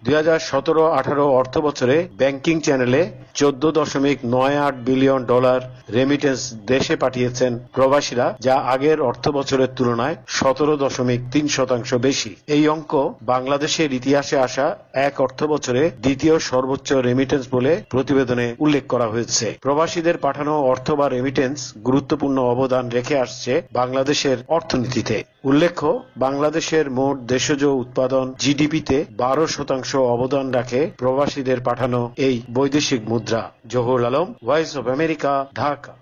2017-18 অর্থ বছরে ব্যাংকিং চ্যানেলে $14.98 বিলিয়ন রেমিটেন্স দেশে পাঠিয়েছেন প্রবাসীরা, যা আগের অর্থ বছরের তুলনায় 17.3% বেশি। এই অঙ্ক বাংলাদেশের ইতিহাসে আসা এক অর্থ বছরে দ্বিতীয় সর্বোচ্চ রেমিটেন্স বলে প্রতিবেদনে উল্লেখ করা হয়েছে। প্রবাসীদের পাঠানো অর্থ বা রেমিটেন্স গুরুত্বপূর্ণ অবদান রেখে আসছে বাংলাদেশের অর্থনীতিতে। উল্লেখ্য, বাংলাদেশের মোট দেশজ উৎপাদন জিডিপিতে 12% অবদান রাখে প্রবাসীদের পাঠানো এই বৈদেশিক মুদ্রা। Zahur Alam, voice of America, Dhaka.